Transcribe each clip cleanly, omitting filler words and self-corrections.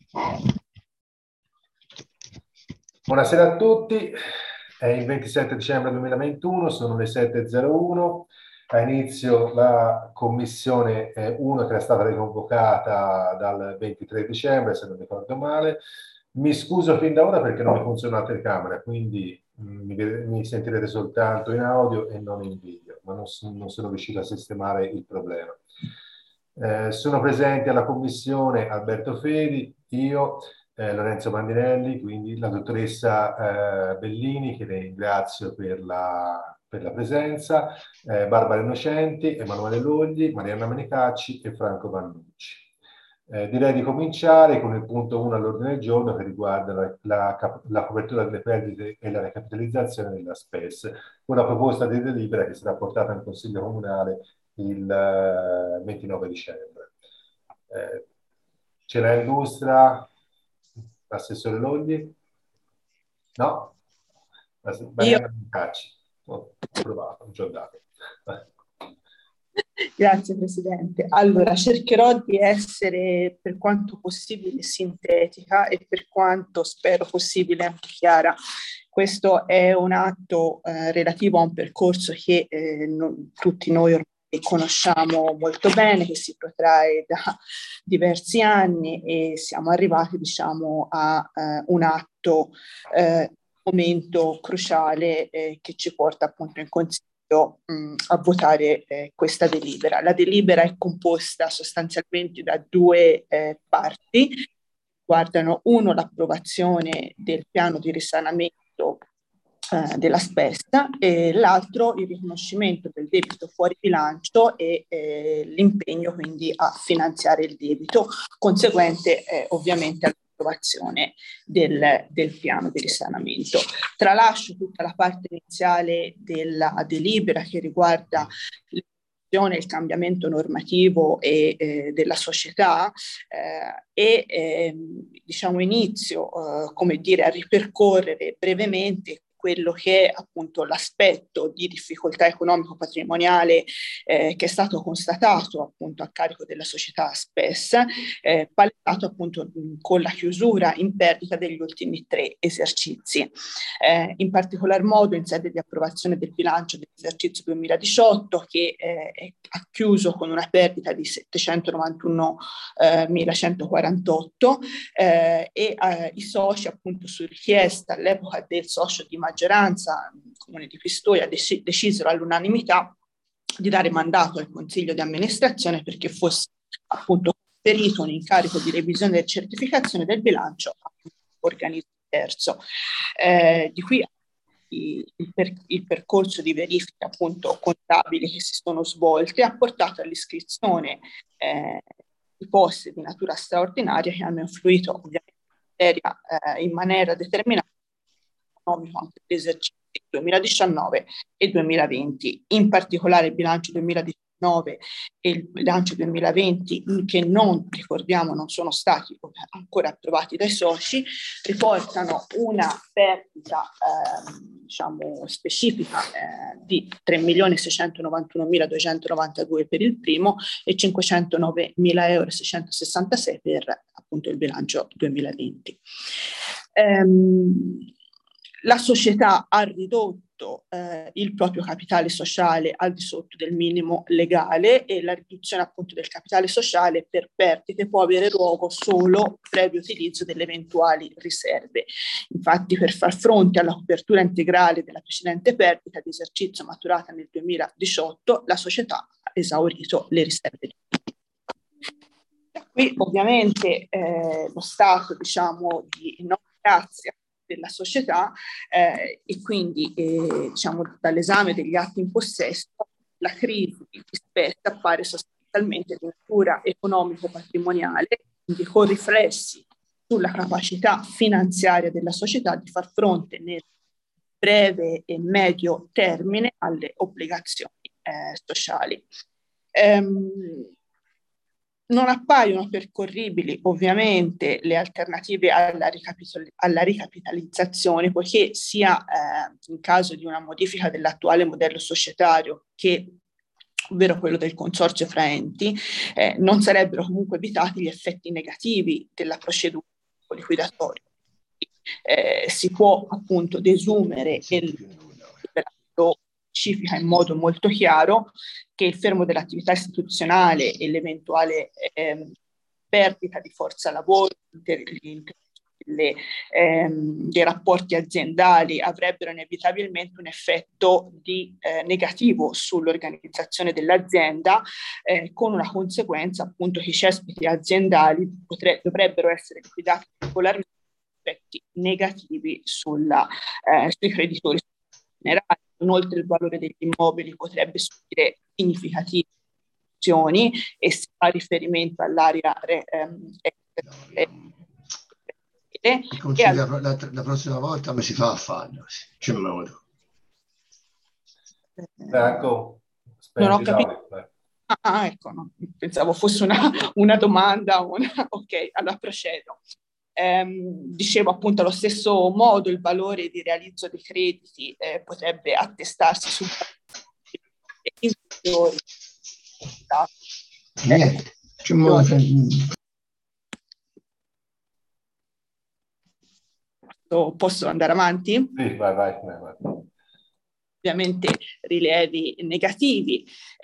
Buonasera a tutti, è il 27 dicembre 2021, sono le 7:01, ha inizio la commissione 1 che era stata riconvocata dal 23 dicembre, se non ricordo male. Mi scuso fin da ora perché non mi funziona la telecamera, quindi mi sentirete soltanto in audio e non in video, ma non sono riuscito a sistemare il problema. Sono presenti alla commissione Alberto Fedi, io, Lorenzo Bandinelli, quindi la dottoressa Bellini, che ringrazio per la presenza, Barbara Innocenti, Emanuele Logli, Marianna Menicacci e Franco Vannucci. Direi di cominciare con il punto 1 all'ordine del giorno che riguarda la copertura delle perdite e la recapitalizzazione della SPES, una proposta di delibera che sarà portata in Consiglio Comunale il 29 dicembre. Ce l'ha illustra l'assessore Logli? No? Marianna Menicacci. Ho provato, non ci ho dato. Grazie Presidente. Allora, cercherò di essere per quanto possibile sintetica e per quanto spero possibile anche chiara. Questo è un atto relativo a un percorso che tutti noi ormai conosciamo molto bene, che si protrae da diversi anni e siamo arrivati, diciamo, a un atto, momento cruciale che ci porta appunto in Consiglio a votare questa delibera. La delibera è composta sostanzialmente da due parti, guardano uno l'approvazione del piano di risanamento della spesa e l'altro il riconoscimento del debito fuori bilancio e l'impegno quindi a finanziare il debito conseguente ovviamente all'approvazione del piano di risanamento. Tralascio tutta la parte iniziale della delibera che riguarda il cambiamento normativo e della società diciamo inizio come dire a ripercorrere brevemente quello che è appunto l'aspetto di difficoltà economico-patrimoniale che è stato constatato appunto a carico della società SPES, palesato appunto con la chiusura in perdita degli ultimi 3 esercizi. In particolar modo in sede di approvazione del bilancio dell'esercizio 2018 che ha chiuso con una perdita di 791.148 i soci appunto su richiesta all'epoca del socio di maggioranza, il Comune di Pistoia, decisero all'unanimità di dare mandato al Consiglio di amministrazione perché fosse appunto conferito un incarico di revisione e certificazione del bilancio a un organismo terzo. Di qui il percorso di verifica appunto contabili che si sono svolte ha portato all'iscrizione di posti di natura straordinaria che hanno influito ovviamente in maniera determinata anche gli esercizi 2019 e 2020, in particolare il bilancio 2019 e il bilancio 2020 che ricordiamo non sono stati ancora approvati dai soci, riportano una perdita diciamo specifica di 3.691.292 per il primo e 509.666 per appunto il bilancio 2020. La società ha ridotto il proprio capitale sociale al di sotto del minimo legale e la riduzione appunto del capitale sociale per perdite può avere luogo solo previo utilizzo delle eventuali riserve. Infatti per far fronte alla copertura integrale della precedente perdita di esercizio maturata nel 2018 la società ha esaurito le riserve. Da qui ovviamente lo stato diciamo di non grazia della società e quindi diciamo dall'esame degli atti in possesso la crisi di SPES appare sostanzialmente di natura economico-patrimoniale, quindi con riflessi sulla capacità finanziaria della società di far fronte nel breve e medio termine alle obbligazioni sociali. Non appaiono percorribili ovviamente le alternative alla ricapitalizzazione, poiché sia in caso di una modifica dell'attuale modello societario che ovvero quello del consorzio fra enti, non sarebbero comunque evitati gli effetti negativi della procedura liquidatorio. Si può appunto desumere lo specifica in modo molto chiaro che il fermo dell'attività istituzionale e l'eventuale perdita di forza lavoro dei rapporti aziendali avrebbero inevitabilmente un effetto negativo sull'organizzazione dell'azienda, con una conseguenza appunto che i cespiti aziendali dovrebbero essere liquidati regolarmente, effetti negativi sui creditori generali. Inoltre il valore degli immobili potrebbe subire significative riduzioni e si fa riferimento all'area la prossima volta come si fa a farlo? C'è un modo. Ecco, non ho capito. Ecco, no. Pensavo fosse una domanda. Ok, allora procedo. Dicevo appunto allo stesso modo il valore di realizzo dei crediti potrebbe attestarsi su inferiori. Niente, c'è un modo. Posso andare avanti? Sì, vai. Ovviamente rilievi negativi.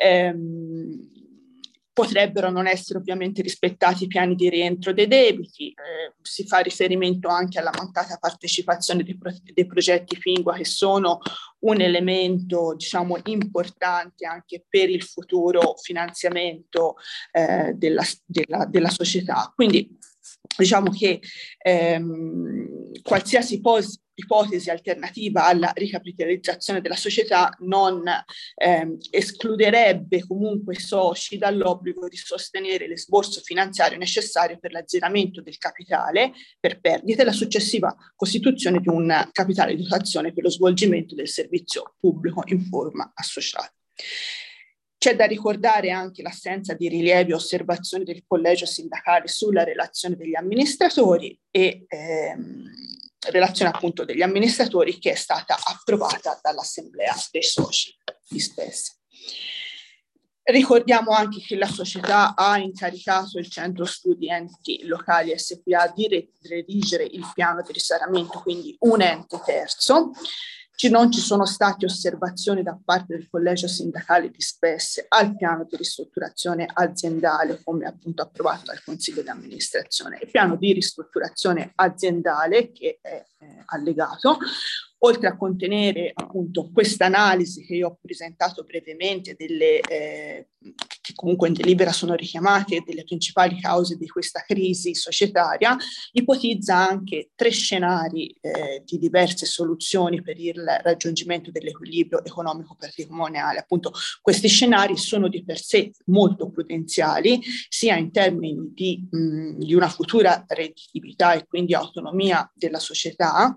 Potrebbero non essere ovviamente rispettati i piani di rientro dei debiti, si fa riferimento anche alla mancata partecipazione dei progetti Fingua, che sono un elemento diciamo importante anche per il futuro finanziamento della società. Quindi diciamo che qualsiasi ipotesi alternativa alla ricapitalizzazione della società non escluderebbe comunque i soci dall'obbligo di sostenere l'esborso finanziario necessario per l'azzeramento del capitale per perdite e la successiva costituzione di un capitale di dotazione per lo svolgimento del servizio pubblico in forma associata. C'è da ricordare anche l'assenza di rilievi e osservazioni del collegio sindacale sulla relazione degli amministratori e relazione appunto degli amministratori che è stata approvata dall'Assemblea dei soci di Spes. Ricordiamo anche che la società ha incaricato il Centro Studi Enti Locali SPA di redigere il piano di risanamento, quindi un ente terzo. Non ci sono state osservazioni da parte del collegio sindacale di Spes al piano di ristrutturazione aziendale come appunto approvato dal Consiglio di amministrazione. Il piano di ristrutturazione aziendale che è allegato, oltre a contenere appunto questa analisi che io ho presentato brevemente che comunque in delibera sono richiamate delle principali cause di questa crisi societaria, ipotizza anche 3 scenari di diverse soluzioni per il raggiungimento dell'equilibrio economico patrimoniale. Appunto questi scenari sono di per sé molto prudenziali, sia in termini di una futura redditività e quindi autonomia della società,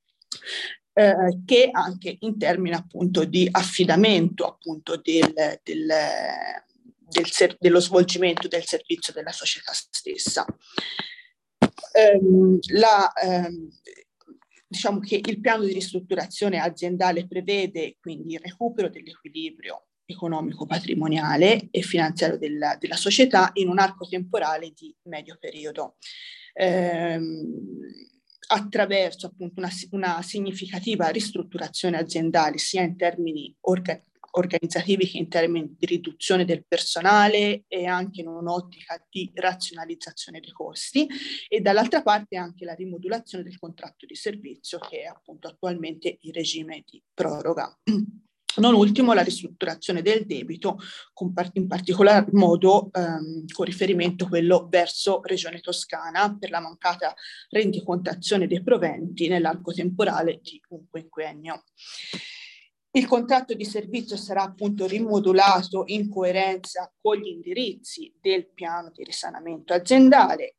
che anche in termini appunto di affidamento appunto dello svolgimento del servizio della società stessa. Diciamo che il piano di ristrutturazione aziendale prevede quindi il recupero dell'equilibrio economico-patrimoniale e finanziario della società in un arco temporale di medio periodo, attraverso appunto una significativa ristrutturazione aziendale sia in termini organizzativi che in termini di riduzione del personale e anche in un'ottica di razionalizzazione dei costi, e dall'altra parte anche la rimodulazione del contratto di servizio che è appunto attualmente in regime di proroga. Non ultimo la ristrutturazione del debito, in particolar modo con riferimento a quello verso Regione Toscana per la mancata rendicontazione dei proventi nell'arco temporale di un quinquennio. Il contratto di servizio sarà appunto rimodulato in coerenza con gli indirizzi del piano di risanamento aziendale.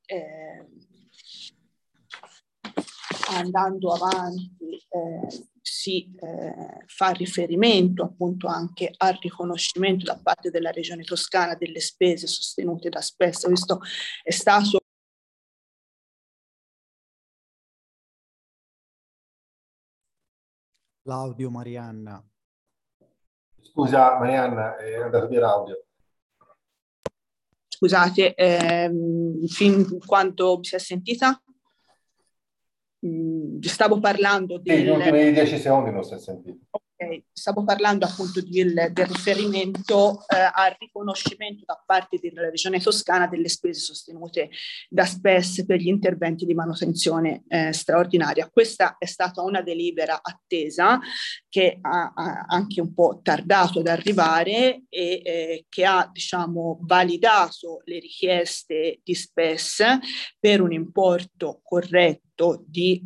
Andando avanti si fa riferimento appunto anche al riconoscimento da parte della Regione Toscana delle spese sostenute da Spes. Questo è stato l'audio, Marianna. Scusa Marianna, è andato via l'audio. Scusate, fin quanto mi si è sentita? stavo parlando Sì, gli ultimi 10 secondi non si è sentito. Okay. Stavo parlando appunto del riferimento al riconoscimento da parte della Regione Toscana delle spese sostenute da SPES per gli interventi di manutenzione straordinaria. Questa è stata una delibera attesa che ha anche un po' tardato ad arrivare e che ha, diciamo, validato le richieste di SPES per un importo corretto di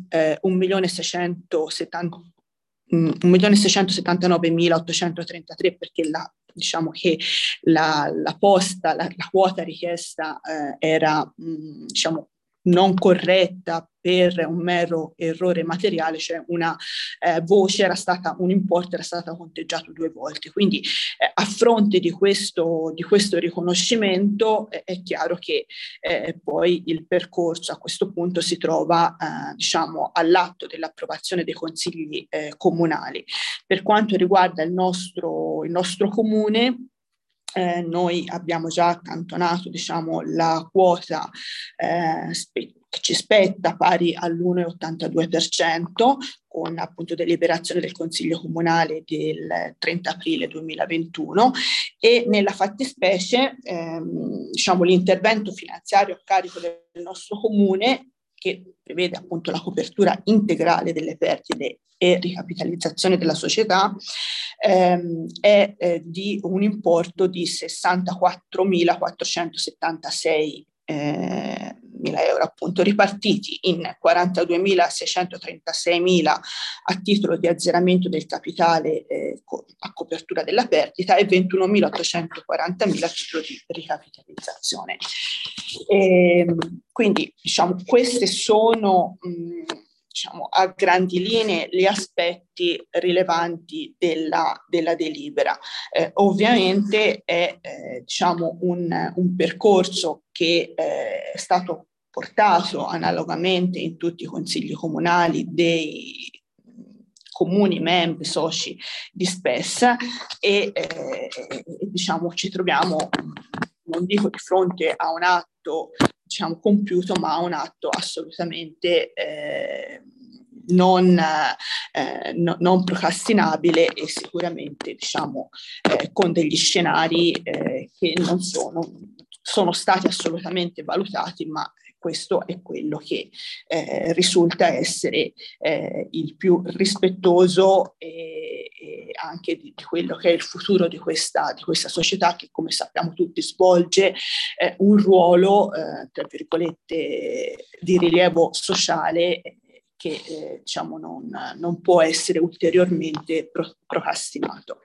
1.679.833, perché diciamo che la quota richiesta era diciamo non corretta per un mero errore materiale, cioè una un importo era stato conteggiato 2 volte. Quindi a fronte di questo riconoscimento è chiaro che poi il percorso a questo punto si trova diciamo all'atto dell'approvazione dei consigli comunali. Per quanto riguarda il nostro comune, noi abbiamo già accantonato, diciamo, la quota che ci spetta pari all'1,82% con appunto deliberazione del Consiglio Comunale del 30 aprile 2021 e nella fattispecie diciamo l'intervento finanziario a carico del nostro comune, che prevede appunto la copertura integrale delle perdite e ricapitalizzazione della società, è di un importo di 64.476 mila euro, appunto ripartiti in 42.636.000 a titolo di azzeramento del capitale a copertura della perdita e 21.840.000 a titolo di ricapitalizzazione. Quindi diciamo queste sono diciamo, a grandi linee gli aspetti rilevanti della delibera. Ovviamente è diciamo un percorso che è stato portato analogamente in tutti i consigli comunali dei comuni membri soci di SPES e diciamo ci troviamo, non dico di fronte a un atto diciamo compiuto, ma a un atto assolutamente non procrastinabile e sicuramente diciamo con degli scenari che non sono stati assolutamente valutati, ma questo è quello che risulta essere il più rispettoso e anche di quello che è il futuro di questa società che, come sappiamo tutti, svolge un ruolo, tra virgolette, di rilievo sociale che diciamo non può essere ulteriormente procrastinato.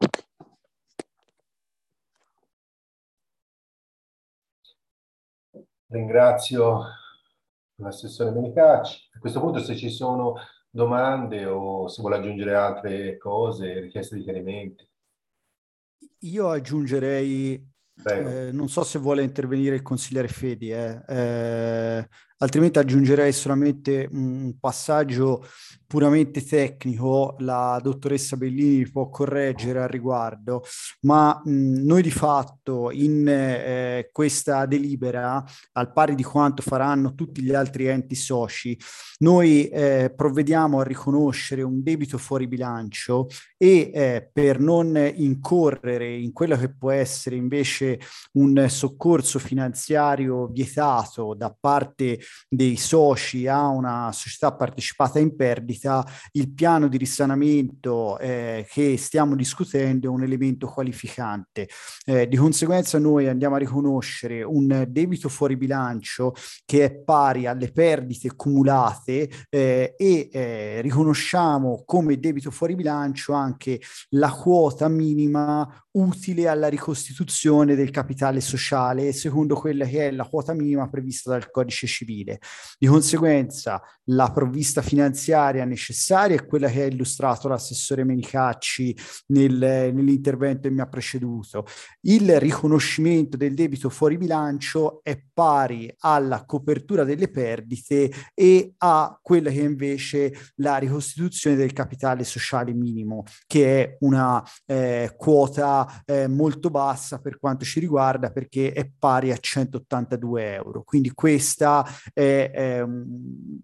Ringrazio l'assessore Menicacci. A questo punto, se ci sono domande o se vuole aggiungere altre cose, richieste di chiarimenti. Io aggiungerei, non so se vuole intervenire il consigliere Fedi, altrimenti aggiungerei solamente un passaggio puramente tecnico. La dottoressa Bellini può correggere al riguardo, ma noi di fatto in questa delibera, al pari di quanto faranno tutti gli altri enti soci, noi provvediamo a riconoscere un debito fuori bilancio e per non incorrere in quello che può essere invece un soccorso finanziario vietato da parte dei soci a una società partecipata in perdita, il piano di risanamento che stiamo discutendo è un elemento qualificante. Di conseguenza noi andiamo a riconoscere un debito fuori bilancio che è pari alle perdite cumulate e riconosciamo come debito fuori bilancio anche la quota minima utile alla ricostituzione del capitale sociale secondo quella che è la quota minima prevista dal Codice Civile. Di conseguenza la provvista finanziaria necessaria è quella che ha illustrato l'assessore Menicacci nell'intervento che mi ha preceduto. Il riconoscimento del debito fuori bilancio è pari alla copertura delle perdite e a quella che è invece la ricostituzione del capitale sociale minimo, che è una quota molto bassa per quanto ci riguarda, perché è pari a 182 euro. Quindi questa è una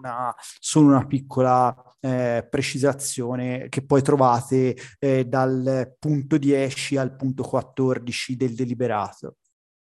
solo una piccola precisazione che poi trovate dal punto 10 al punto 14 del deliberato.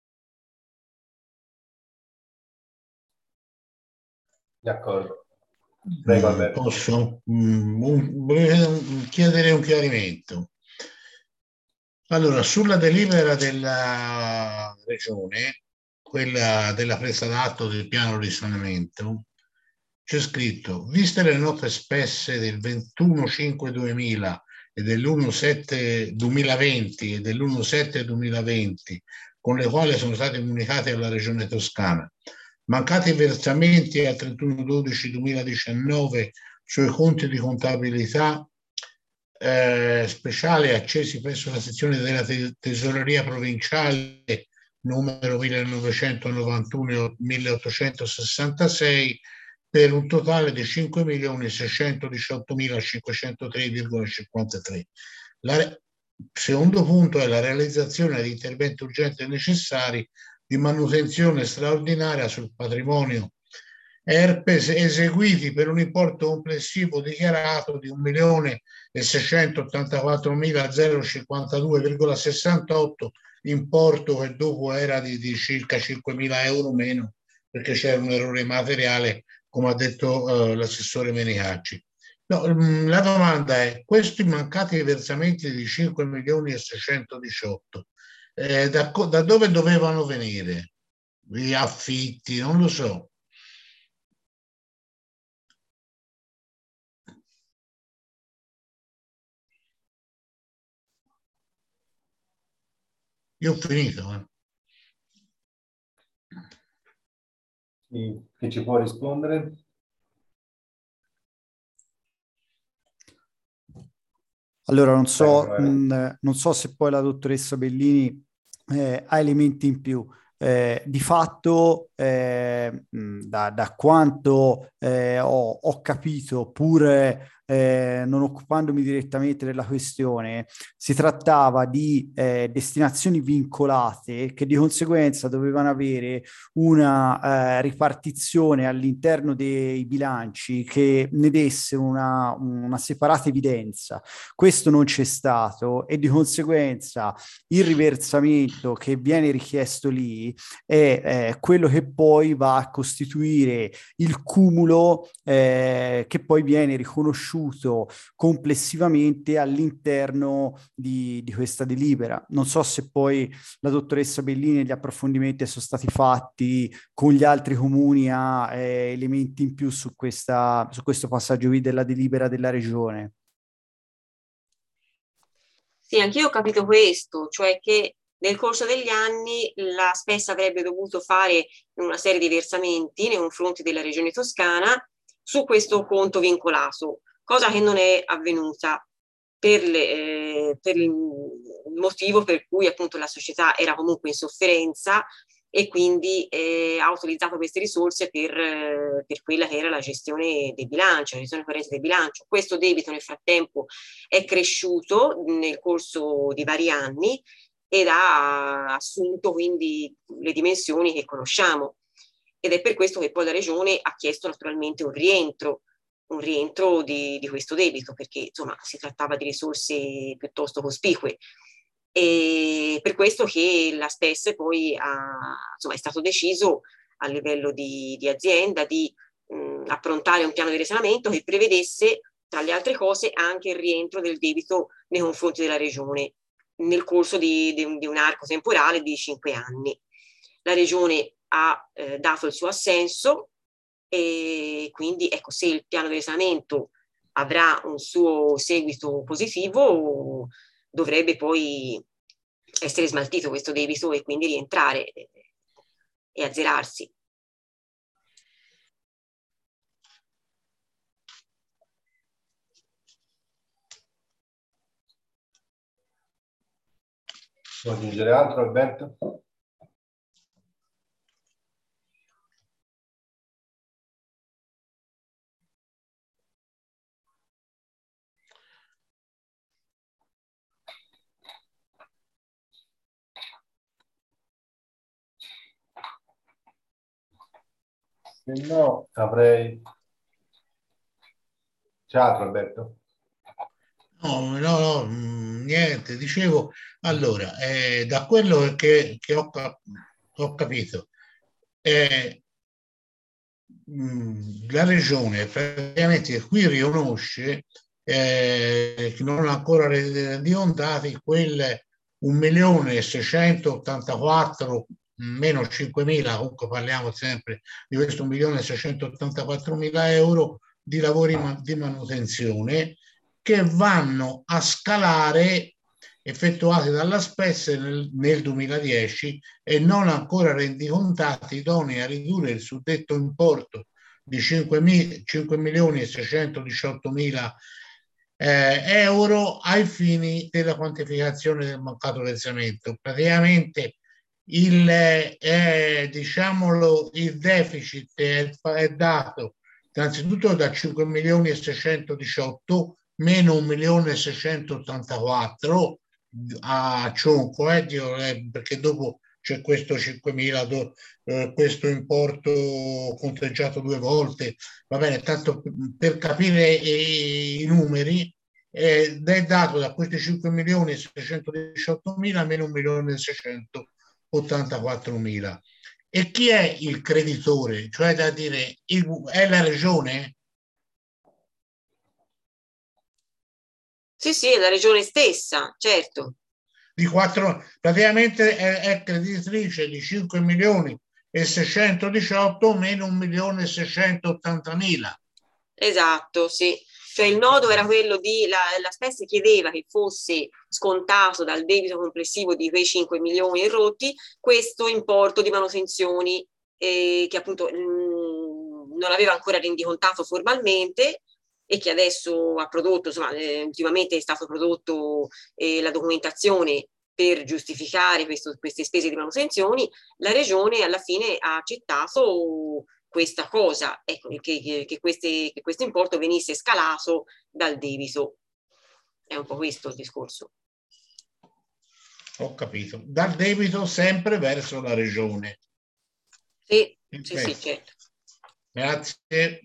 D'accordo. Prego, Alberto. Posso volevo chiedere un chiarimento. Allora, sulla delibera della Regione, quella della presa d'atto del piano di risanamento, c'è scritto: viste le note spesse del 21/5/2000 e dell'1/7/2020 e dell'1/7/2020, con le quali sono state comunicate alla Regione Toscana, mancati versamenti al 31/12/2019 sui conti di contabilità speciali accesi presso la sezione della Tesoreria Provinciale numero 1991-1866 per un totale di 5.618.503,53. Il secondo punto è la realizzazione di interventi urgenti e necessari di manutenzione straordinaria sul patrimonio ERPES eseguiti per un importo complessivo dichiarato di 1.684.052,68, importo che dopo era di circa 5.000 euro meno, perché c'era un errore materiale, come ha detto l'assessore Menicacci. No, la domanda è: questi mancati versamenti di 5.618.000, da dove dovevano venire? Gli affitti? Non lo so. Io ho finito. Chi ci può rispondere? Allora, non so se poi la dottoressa Bellini ha elementi in più. Di fatto, da quanto ho capito, pur non occupandomi direttamente della questione, si trattava di destinazioni vincolate che di conseguenza dovevano avere una ripartizione all'interno dei bilanci che ne desse una separata evidenza. Questo non c'è stato e di conseguenza il riversamento che viene richiesto lì è quello che poi va a costituire il cumulo che poi viene riconosciuto complessivamente all'interno di questa delibera. Non so se poi la dottoressa Bellini, gli approfondimenti sono stati fatti con gli altri comuni, ha elementi in più su questo passaggio qui della delibera della regione. Sì, anch'io ho capito questo, cioè che nel corso degli anni la Spes avrebbe dovuto fare una serie di versamenti nei confronti della Regione Toscana su questo conto vincolato, cosa che non è avvenuta per il motivo per cui appunto la società era comunque in sofferenza e quindi ha utilizzato queste risorse per quella che era la gestione del bilancio, la gestione corrente del bilancio. Questo debito nel frattempo è cresciuto nel corso di vari anni ed ha assunto quindi le dimensioni che conosciamo. Ed è per questo che poi la Regione ha chiesto naturalmente un rientro di questo debito, perché insomma si trattava di risorse piuttosto cospicue. E per questo che la Spes poi insomma, è stato deciso a livello di azienda di approntare un piano di risanamento che prevedesse, tra le altre cose, anche il rientro del debito nei confronti della Regione nel corso di un arco temporale di 5 anni. La Regione ha dato il suo assenso e quindi ecco, se il piano di risanamento avrà un suo seguito positivo, dovrebbe poi essere smaltito questo debito e quindi rientrare e azzerarsi. Vuoi aggiungere altro, Alberto? Se no, avrei C'è altro, Alberto? No, niente, dicevo, allora, da quello che ho capito, eh, la regione praticamente qui riconosce che non ha ancora rendicontati quel 1.684.000 meno 5.000, comunque parliamo sempre di questo 1.684.000 euro di lavori di manutenzione che vanno a scalare effettuati dalla SPES nel 2010 e non ancora rendicontati, idonei a ridurre il suddetto importo di 5.618.000 euro ai fini della quantificazione del mancato versamento. Praticamente diciamolo, il deficit è dato innanzitutto da 5.618.000 meno 1.684.000 a cionco, perché dopo c'è questo 5.000, questo importo conteggiato 2 volte, va bene, tanto per capire i numeri, ed è dato da questi 5.618.000 meno 1.684.000. E chi è il creditore? Cioè da dire, è la regione? Sì, è la regione stessa, certo. Praticamente è creditrice di 5.618.000 meno 1.680.000. Esatto, sì. Cioè il nodo era quello la SPES chiedeva che fosse scontato dal debito complessivo di quei 5 milioni e rotti questo importo di manutenzioni che appunto non aveva ancora rendicontato formalmente e che adesso ha prodotto, insomma, ultimamente è stato prodotto la documentazione per giustificare queste spese di manutenzioni. La regione alla fine ha accettato questa cosa, ecco, che questo importo venisse scalato dal debito. È un po' questo il discorso. Ho capito. Dal debito sempre verso la regione. Sì, certo. Grazie.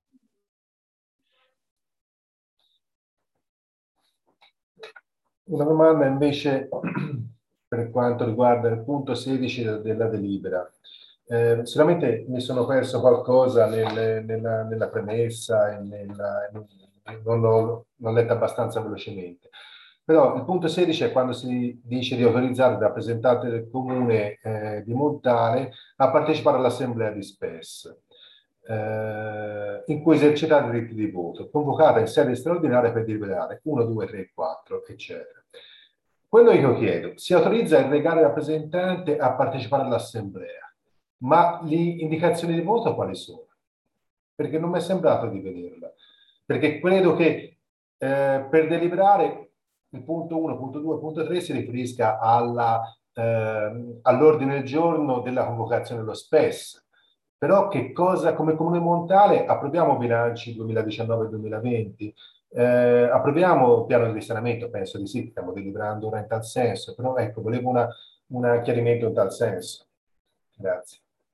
Una domanda invece per quanto riguarda il punto 16 della delibera. Sicuramente mi sono perso qualcosa nella premessa e non l'ho letta abbastanza velocemente. Però il punto 16 è quando si dice di autorizzare il rappresentante del comune di Montale a partecipare all'assemblea di SPES, in cui esercitare i diritti di voto, convocata in sede straordinaria per deliberare 1, 2, 3, 4, eccetera. Quello che io chiedo, si autorizza il legale rappresentante a partecipare all'assemblea, ma le indicazioni di voto quali sono? Perché non mi è sembrato di vederla. Perché credo che per deliberare il punto 1, punto 2, punto 3 si riferisca all'ordine del giorno della convocazione dello SPES. Però che cosa, come Comune Montale, approviamo bilanci 2019-2020, approviamo il piano di risanamento, penso di sì, stiamo deliberando ora in tal senso, però ecco, volevo un chiarimento in tal senso. Grazie.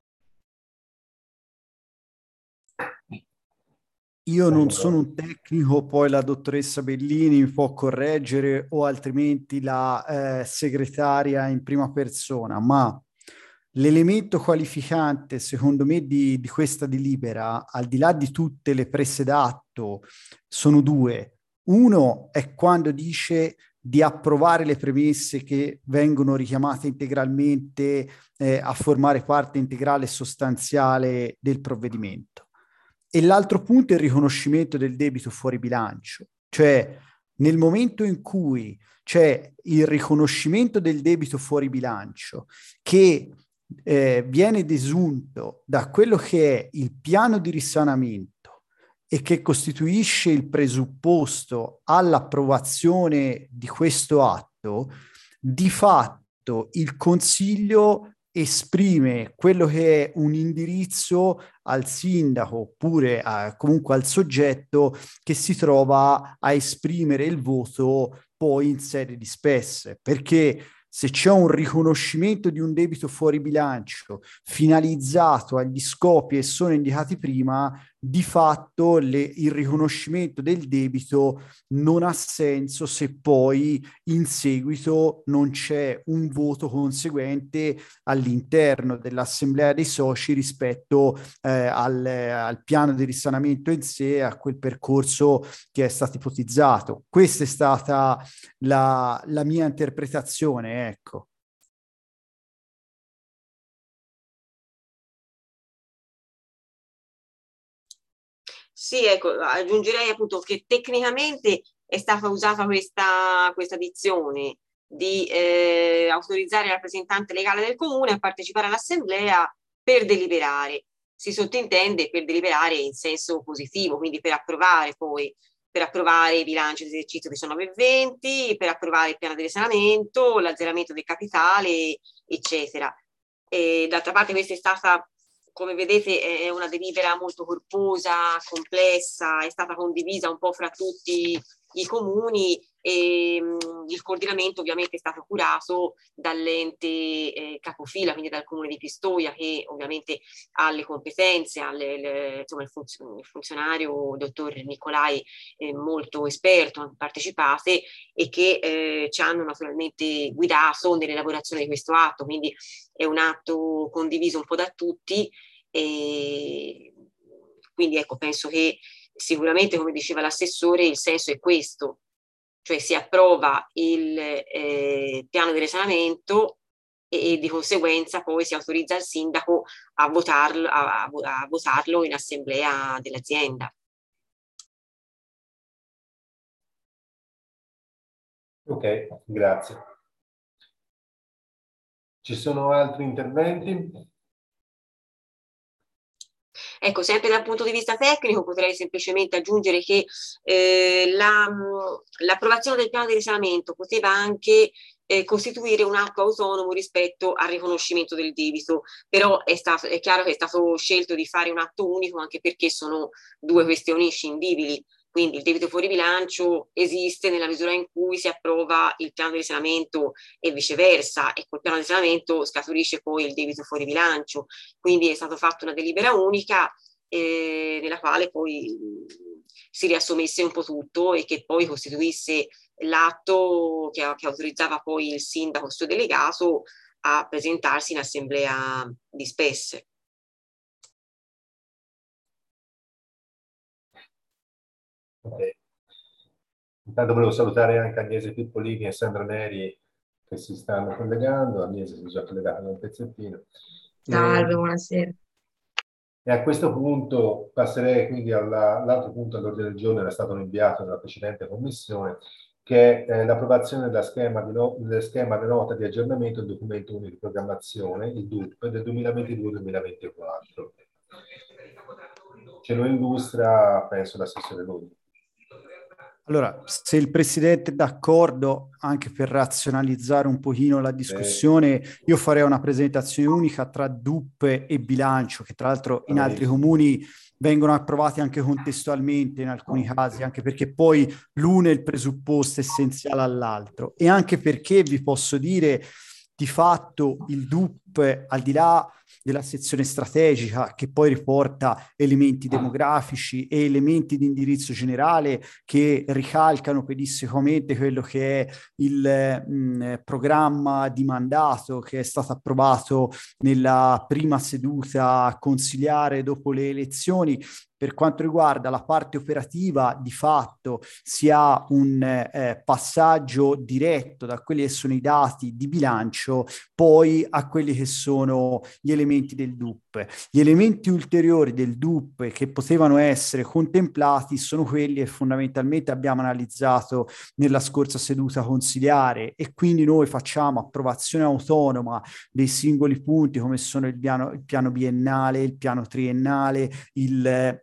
Io non sono un tecnico, poi la dottoressa Bellini mi può correggere o altrimenti la segretaria in prima persona, ma l'elemento qualificante secondo me di questa delibera, al di là di tutte le presse d'atto, sono due. Uno è quando dice di approvare le premesse che vengono richiamate integralmente a formare parte integrale e sostanziale del provvedimento. E l'altro punto è il riconoscimento del debito fuori bilancio, cioè nel momento in cui c'è il riconoscimento del debito fuori bilancio che viene desunto da quello che è il piano di risanamento e che costituisce il presupposto all'approvazione di questo atto, di fatto il Consiglio esprime quello che è un indirizzo al sindaco oppure comunque al soggetto che si trova a esprimere il voto poi in sede di SPES, perché se c'è un riconoscimento di un debito fuori bilancio finalizzato agli scopi che sono indicati prima, di fatto il riconoscimento del debito non ha senso se poi in seguito non c'è un voto conseguente all'interno dell'assemblea dei soci rispetto al piano di risanamento in sé, a quel percorso che è stato ipotizzato. Questa è stata la mia interpretazione, ecco. Sì, ecco, aggiungerei appunto che tecnicamente è stata usata questa dizione di autorizzare il rappresentante legale del comune a partecipare all'assemblea per deliberare. Si sottintende per deliberare in senso positivo, quindi per approvare i bilanci dell'esercizio 19 e 20, per approvare il piano di risanamento, l'azzeramento del capitale, eccetera. D'altra parte questa è stata, come vedete, è una delibera molto corposa, complessa, è stata condivisa un po' fra tutti i comuni e il coordinamento ovviamente è stato curato dall'ente capofila, quindi dal comune di Pistoia, che ovviamente ha le competenze, insomma il funzionario dottor Nicolai molto esperto, partecipate e che ci hanno naturalmente guidato nell'elaborazione di questo atto, quindi è un atto condiviso un po' da tutti e quindi ecco, penso che sicuramente, come diceva l'assessore, il senso è questo, cioè si approva il piano di risanamento e di conseguenza poi si autorizza il sindaco a votarlo in assemblea dell'azienda. Ok, grazie. Ci sono altri interventi? Ecco, sempre dal punto di vista tecnico potrei semplicemente aggiungere che l'approvazione del piano di risanamento poteva anche costituire un atto autonomo rispetto al riconoscimento del debito, però è chiaro che è stato scelto di fare un atto unico anche perché sono due questioni inscindibili. Quindi il debito fuori bilancio esiste nella misura in cui si approva il piano di risanamento e viceversa, e col piano di risanamento scaturisce poi il debito fuori bilancio. Quindi è stata fatta una delibera unica nella quale poi si riassumesse un po' tutto e che poi costituisse l'atto che autorizzava poi il sindaco, il suo delegato, a presentarsi in assemblea di spesse. Okay. Intanto volevo salutare anche Agnese Pippolini e Sandra Neri che si stanno collegando. Agnese si è già collegata da un pezzettino. Salve, buonasera. E a questo punto passerei quindi all'altro punto all'ordine del giorno, era stato inviato dalla precedente commissione, che è l'approvazione della schema di nota di aggiornamento del documento unico di programmazione, il DUP, del 2022-2024. Ce lo illustra, penso, l'assessore Lodi. Allora, se il Presidente è d'accordo, anche per razionalizzare un pochino la discussione, io farei una presentazione unica tra DUP e bilancio, che tra l'altro in altri comuni vengono approvati anche contestualmente in alcuni casi, anche perché poi l'uno è il presupposto essenziale all'altro. E anche perché vi posso dire, di fatto il DUP, al di là della sezione strategica che poi riporta elementi demografici e elementi di indirizzo generale che ricalcano pedissequamente quello che è il programma di mandato che è stato approvato nella prima seduta consiliare dopo le elezioni. Per quanto riguarda la parte operativa, di fatto si ha un passaggio diretto da quelli che sono i dati di bilancio poi a quelli che sono gli elementi del DUP. Gli elementi ulteriori del DUP che potevano essere contemplati sono quelli che fondamentalmente abbiamo analizzato nella scorsa seduta consiliare e quindi noi facciamo approvazione autonoma dei singoli punti come sono il piano biennale, il piano triennale, il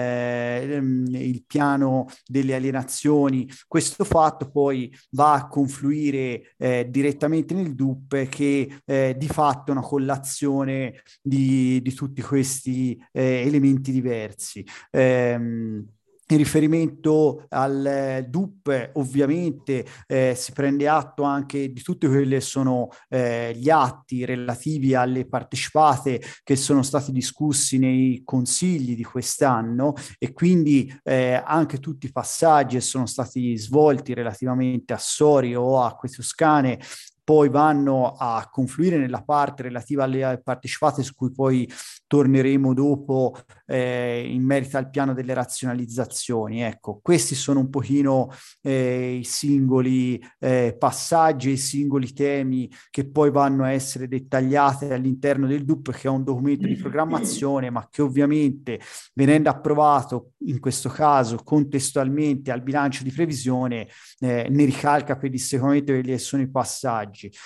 piano delle alienazioni. Questo fatto poi va a confluire direttamente nel DUP che di fatto è una collazione di tutti questi elementi diversi. In riferimento al DUP, ovviamente si prende atto anche di tutti quelli che sono gli atti relativi alle partecipate che sono stati discussi nei consigli di quest'anno, e quindi anche tutti i passaggi che sono stati svolti relativamente a Sorio o a Acque Toscane poi vanno a confluire nella parte relativa alle partecipate, su cui poi torneremo dopo in merito al piano delle razionalizzazioni. Ecco, questi sono un pochino i singoli passaggi, i singoli temi che poi vanno a essere dettagliati all'interno del DUP, che è un documento di programmazione, ma che ovviamente, venendo approvato in questo caso contestualmente al bilancio di previsione, ne ricalca pedissequamente quelli che sono i passaggi.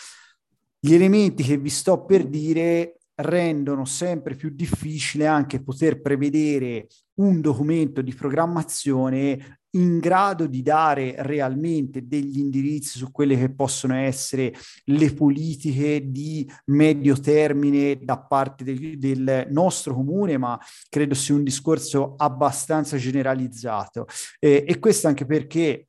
Gli elementi che vi sto per dire rendono sempre più difficile anche poter prevedere un documento di programmazione in grado di dare realmente degli indirizzi su quelle che possono essere le politiche di medio termine da parte del nostro comune, ma credo sia un discorso abbastanza generalizzato. E questo anche perché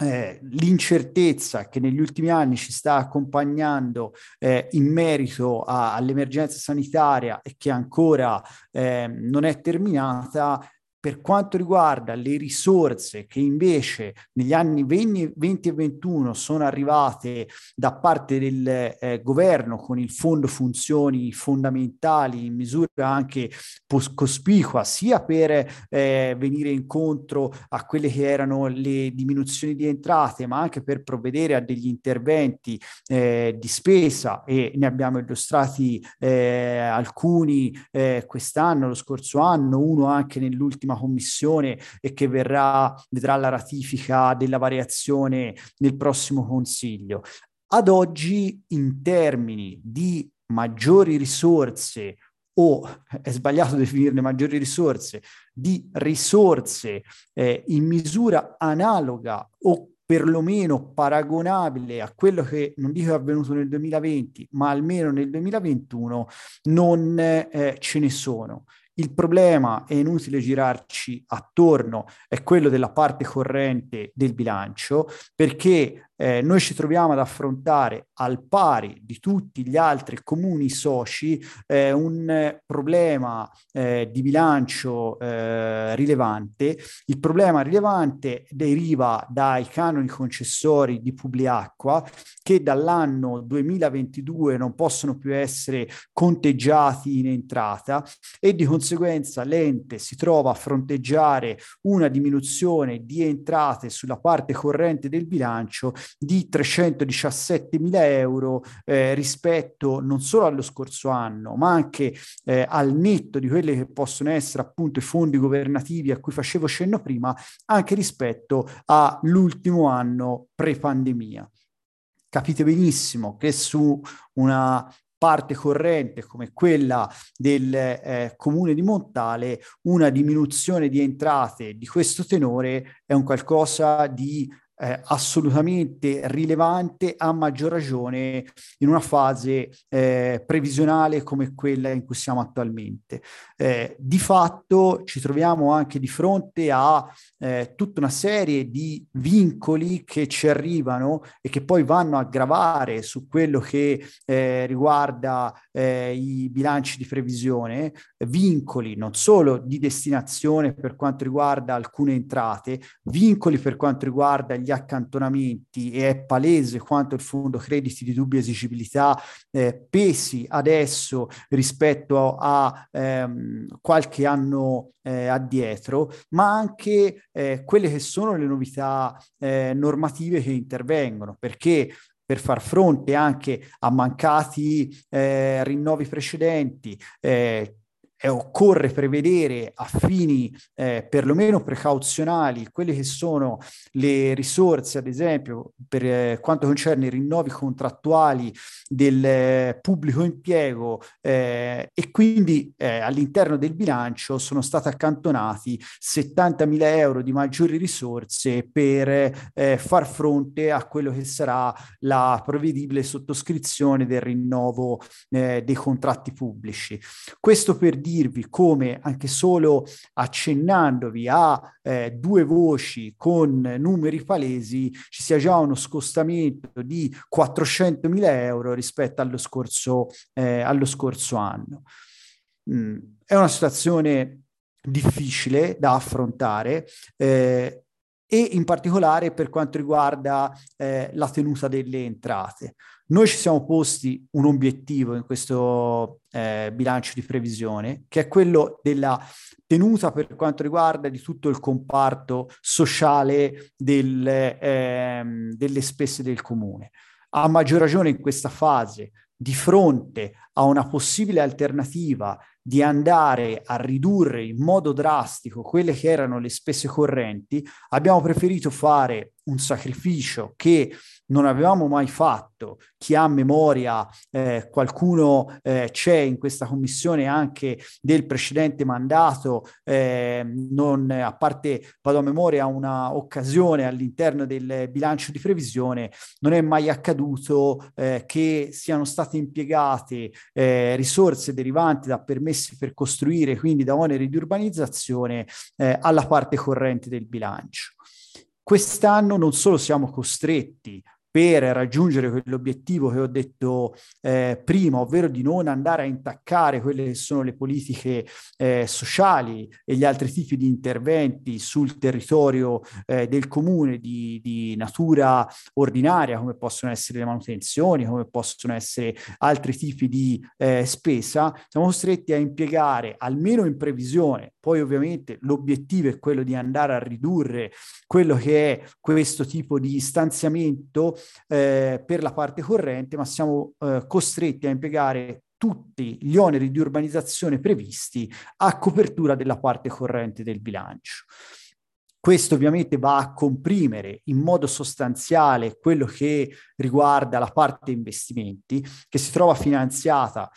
l'incertezza che negli ultimi anni ci sta accompagnando in merito all'emergenza sanitaria e che ancora non è terminata, per quanto riguarda le risorse che invece negli anni 20 e 21 sono arrivate da parte del governo con il fondo funzioni fondamentali in misura anche cospicua, sia per venire incontro a quelle che erano le diminuzioni di entrate, ma anche per provvedere a degli interventi di spesa, e ne abbiamo illustrati alcuni quest'anno, lo scorso anno, uno anche nell'ultima commissione e che vedrà la ratifica della variazione nel prossimo Consiglio. Ad oggi, in termini di maggiori risorse, o è sbagliato definirne maggiori risorse, di risorse in misura analoga o perlomeno paragonabile a quello che, non dico è avvenuto nel 2020, ma almeno nel 2021, non ce ne sono. Il problema, è inutile girarci attorno, è quello della parte corrente del bilancio, perché noi ci troviamo ad affrontare al pari di tutti gli altri comuni soci un problema di bilancio rilevante. Il problema rilevante deriva dai canoni concessori di Publiacqua, che dall'anno 2022 non possono più essere conteggiati in entrata, e di conseguenza l'ente si trova a fronteggiare una diminuzione di entrate sulla parte corrente del bilancio di 317.000 euro rispetto non solo allo scorso anno, ma anche al netto di quelli che possono essere appunto i fondi governativi a cui facevo cenno prima, anche rispetto all'ultimo anno pre-pandemia. Capite benissimo che su una parte corrente come quella del comune di Montale, una diminuzione di entrate di questo tenore è un qualcosa di assolutamente rilevante, a maggior ragione in una fase previsionale come quella in cui siamo attualmente. Di fatto ci troviamo anche di fronte a tutta una serie di vincoli che ci arrivano e che poi vanno a gravare su quello che riguarda i bilanci di previsione, vincoli non solo di destinazione per quanto riguarda alcune entrate, vincoli per quanto riguarda gli accantonamenti, e è palese quanto il fondo crediti di dubbia esigibilità pesi adesso rispetto a qualche anno addietro, ma anche quelle che sono le novità normative che intervengono, perché per far fronte anche a mancati rinnovi precedenti, occorre prevedere a fini perlomeno precauzionali quelle che sono le risorse, ad esempio per quanto concerne i rinnovi contrattuali del pubblico impiego, e quindi all'interno del bilancio sono stati accantonati 70.000 euro di maggiori risorse per far fronte a quello che sarà la prevedibile sottoscrizione del rinnovo dei contratti pubblici. Questo per dirvi come, anche solo accennandovi a due voci con numeri palesi, ci sia già uno scostamento di 400.000 euro rispetto allo scorso anno. È una situazione difficile da affrontare, e in particolare per quanto riguarda la tenuta delle entrate. Noi ci siamo posti un obiettivo in questo bilancio di previsione, che è quello della tenuta per quanto riguarda di tutto il comparto sociale delle spese del comune. A maggior ragione in questa fase, di fronte a una possibile alternativa di andare a ridurre in modo drastico quelle che erano le spese correnti, abbiamo preferito fare un sacrificio che non avevamo mai fatto. Chi ha memoria, qualcuno c'è in questa commissione anche del precedente mandato, non, a parte vado a memoria una occasione all'interno del bilancio di previsione, non è mai accaduto che siano state impiegate risorse derivanti da permessi per costruire, quindi da oneri di urbanizzazione, alla parte corrente del bilancio. Quest'anno non solo siamo costretti per raggiungere quell'obiettivo che ho detto prima, ovvero di non andare a intaccare quelle che sono le politiche sociali e gli altri tipi di interventi sul territorio del comune di natura ordinaria, come possono essere le manutenzioni, come possono essere altri tipi di spesa, siamo costretti a impiegare, almeno in previsione, poi ovviamente l'obiettivo è quello di andare a ridurre quello che è questo tipo di stanziamento per la parte corrente, ma siamo costretti a impiegare tutti gli oneri di urbanizzazione previsti a copertura della parte corrente del bilancio. Questo ovviamente va a comprimere in modo sostanziale quello che riguarda la parte investimenti, che si trova finanziata,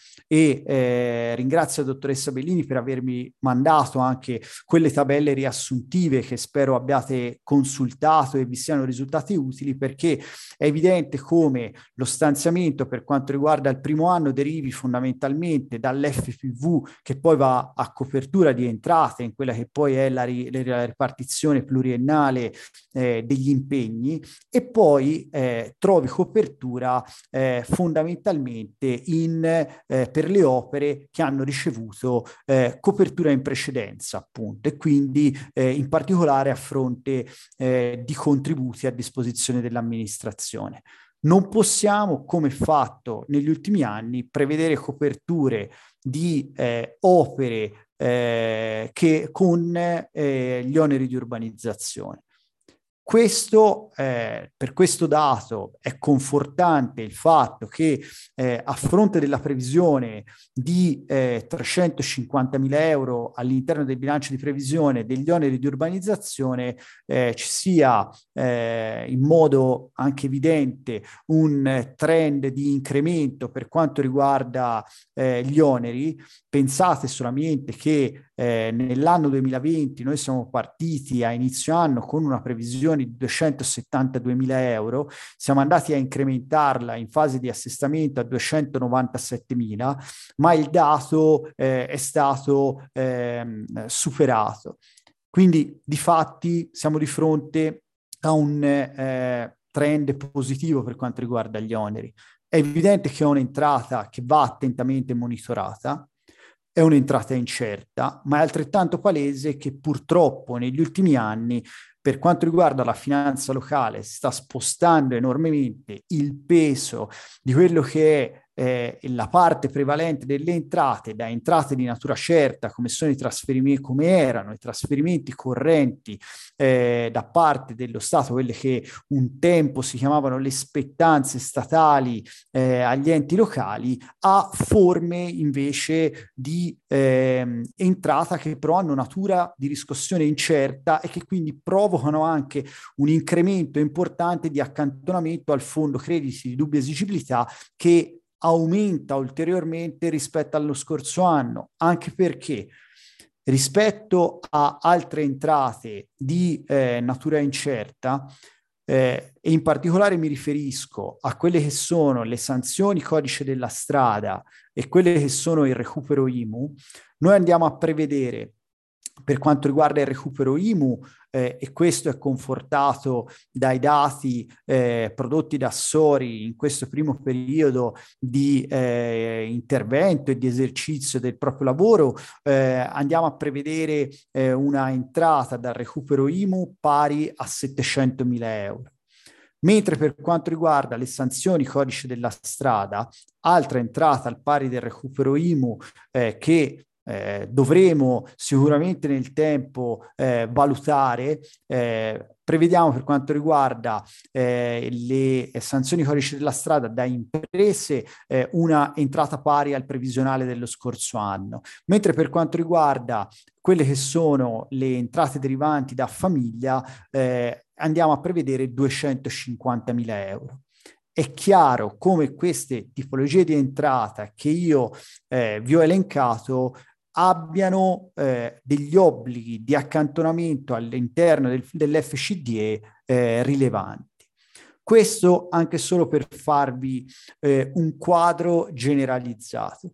e ringrazio la dottoressa Bellini per avermi mandato anche quelle tabelle riassuntive che spero abbiate consultato e vi siano risultati utili, perché è evidente come lo stanziamento per quanto riguarda il primo anno derivi fondamentalmente dall'FPV, che poi va a copertura di entrate in quella che poi è la ripartizione pluriennale degli impegni, e poi trovi copertura fondamentalmente per le opere che hanno ricevuto copertura in precedenza, appunto, e quindi in particolare a fronte di contributi a disposizione dell'amministrazione. Non possiamo, come fatto negli ultimi anni, prevedere coperture di opere che con gli oneri di urbanizzazione. Per questo dato è confortante il fatto che a fronte della previsione di 350.000 euro all'interno del bilancio di previsione degli oneri di urbanizzazione ci sia in modo anche evidente un trend di incremento per quanto riguarda gli oneri. Pensate solamente che nell'anno 2020 noi siamo partiti a inizio anno con una previsione di 272.000 euro, siamo andati a incrementarla in fase di assestamento a 297.000, ma il dato è stato superato. Quindi di fatti siamo di fronte a un trend positivo per quanto riguarda gli oneri. È evidente che è un'entrata che va attentamente monitorata, è un'entrata incerta, ma è altrettanto palese che purtroppo negli ultimi anni, per quanto riguarda la finanza locale, si sta spostando enormemente il peso di quello che è la parte prevalente delle entrate, da entrate di natura certa, come sono i trasferimenti, come erano i trasferimenti correnti da parte dello Stato, quelle che un tempo si chiamavano le spettanze statali agli enti locali, a forme invece di entrata che però hanno natura di riscossione incerta e che quindi provocano anche un incremento importante di accantonamento al fondo crediti di dubbia esigibilità, che aumenta ulteriormente rispetto allo scorso anno, anche perché rispetto a altre entrate di natura incerta, e in particolare mi riferisco a quelle che sono le sanzioni codice della strada e quelle che sono il recupero IMU, noi andiamo a prevedere, per quanto riguarda il recupero IMU, e questo è confortato dai dati prodotti da Sori in questo primo periodo di intervento e di esercizio del proprio lavoro, andiamo a prevedere una entrata dal recupero IMU pari a 700.000 euro. Mentre per quanto riguarda le sanzioni codice della strada, altra entrata al pari del recupero IMU che dovremo sicuramente nel tempo valutare, prevediamo per quanto riguarda le sanzioni codice della strada da imprese una entrata pari al previsionale dello scorso anno, mentre per quanto riguarda quelle che sono le entrate derivanti da famiglia andiamo a prevedere 250.000 euro. È chiaro come queste tipologie di entrata che io vi ho elencato abbiano degli obblighi di accantonamento all'interno dell'FCDE rilevanti. Questo anche solo per farvi un quadro generalizzato.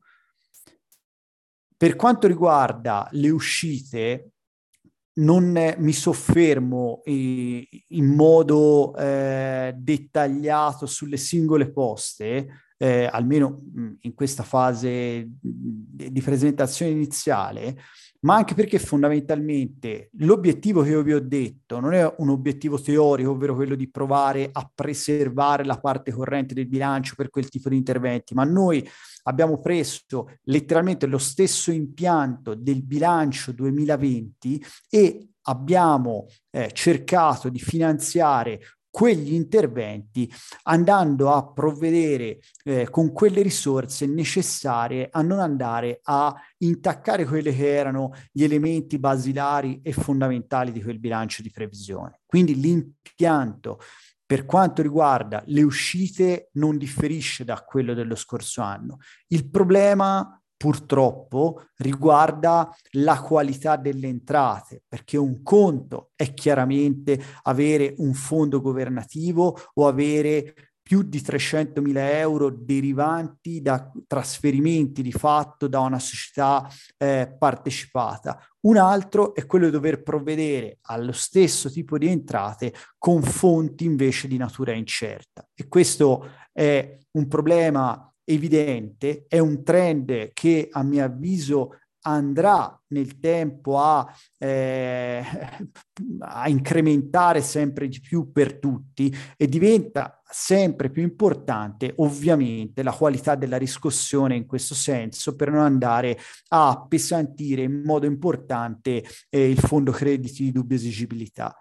Per quanto riguarda le uscite, non mi soffermo in modo dettagliato sulle singole poste, almeno in questa fase di presentazione iniziale, ma anche perché fondamentalmente l'obiettivo che io vi ho detto non è un obiettivo teorico, ovvero quello di provare a preservare la parte corrente del bilancio per quel tipo di interventi, ma noi abbiamo preso letteralmente lo stesso impianto del bilancio 2020 e abbiamo cercato di finanziare quegli interventi andando a provvedere con quelle risorse necessarie a non andare a intaccare quelli che erano gli elementi basilari e fondamentali di quel bilancio di previsione. Quindi l'impianto per quanto riguarda le uscite non differisce da quello dello scorso anno. Il problema purtroppo riguarda la qualità delle entrate, perché un conto è chiaramente avere un fondo governativo o avere più di 300.000 euro derivanti da trasferimenti di fatto da una società partecipata. Un altro è quello di dover provvedere allo stesso tipo di entrate con fonti invece di natura incerta. E questo è un problema evidente, è un trend che a mio avviso andrà nel tempo a incrementare sempre di più per tutti e diventa sempre più importante ovviamente la qualità della riscossione in questo senso per non andare a appesantire in modo importante il fondo crediti di dubbia esigibilità.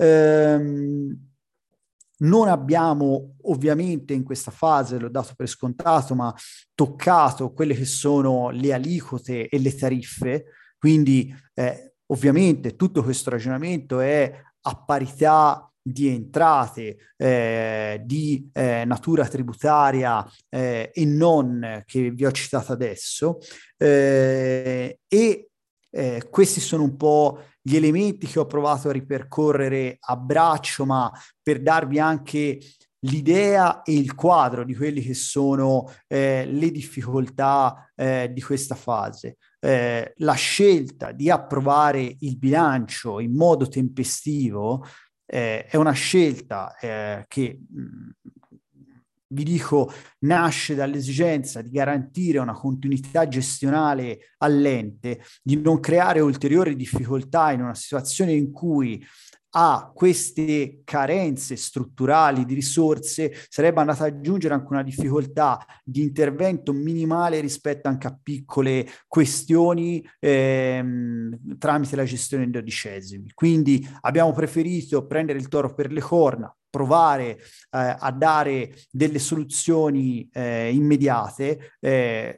Non abbiamo ovviamente in questa fase, l'ho dato per scontato, ma toccato quelle che sono le aliquote e le tariffe, quindi ovviamente tutto questo ragionamento è a parità di entrate di natura tributaria e non che vi ho citato adesso questi sono un po' gli elementi che ho provato a ripercorrere a braccio, ma per darvi anche l'idea e il quadro di quelli che sono le difficoltà di questa fase. La scelta di approvare il bilancio in modo tempestivo è una scelta che vi dico, nasce dall'esigenza di garantire una continuità gestionale all'ente, di non creare ulteriori difficoltà in una situazione in cui a queste carenze strutturali di risorse sarebbe andata ad aggiungere anche una difficoltà di intervento minimale rispetto anche a piccole questioni tramite la gestione in dodicesimi. Quindi abbiamo preferito prendere il toro per le corna, provare a dare delle soluzioni immediate,